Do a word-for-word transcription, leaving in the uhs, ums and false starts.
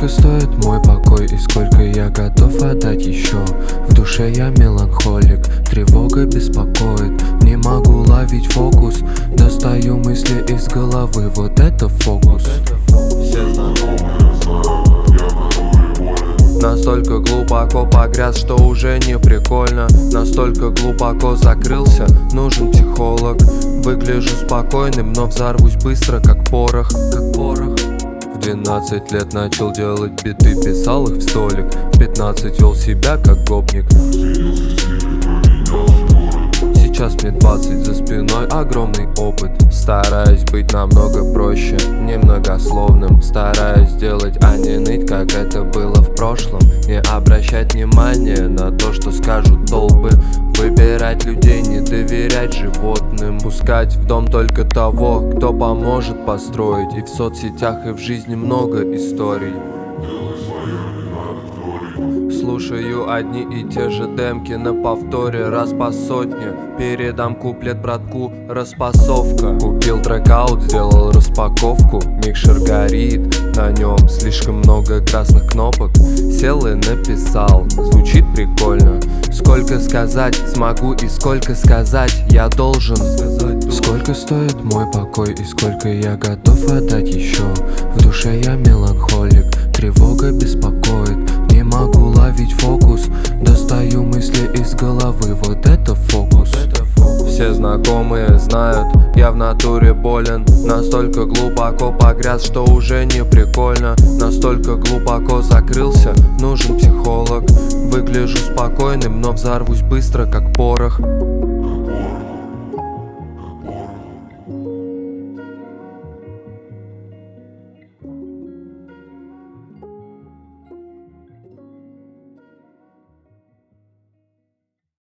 Сколько стоит мой покой и сколько я готов отдать еще? В душе я меланхолик, тревога беспокоит. Не могу ловить фокус, достаю мысли из головы. Вот это фокус. Настолько глубоко погряз, что уже не прикольно. Настолько глубоко закрылся, нужен психолог. Выгляжу спокойным, но взорвусь быстро, как порох, как порох. В двенадцать лет начал делать биты, писал их в столик. В пятнадцать вел себя как гопник. Сейчас мне двадцать, за спиной огромный опыт. Стараюсь быть намного проще, немногословным. Стараюсь делать, а не ныть, как это было в прошлом. Не обращать внимания на то, что скажут толпы. Выбирать людей, не доверять животным. Пускать в дом только того, кто поможет построить. И в соцсетях, и в жизни много историй. Слушаю одни и те же демки на повторе раз по сотне. Передам куплет братку, распасовка. Купил трекаут, сделал распаковку. Микшер горит, на нем слишком много красных кнопок. Сел и написал, звучит прикольно. Сколько сказать смогу и сколько сказать я должен. Сколько стоит мой покой и сколько я готов отдать еще? В душе я меланхолик, тревога беспокоит. Не могу ловить фокус, достаю мысли из головы. Вот это фокус. Все знакомые знают, я в натуре болен. Настолько глубоко погряз, что уже не прикольно. Настолько глубоко закрылся, нужен психолог. Выгляжу спокойным, но взорвусь быстро, как порох.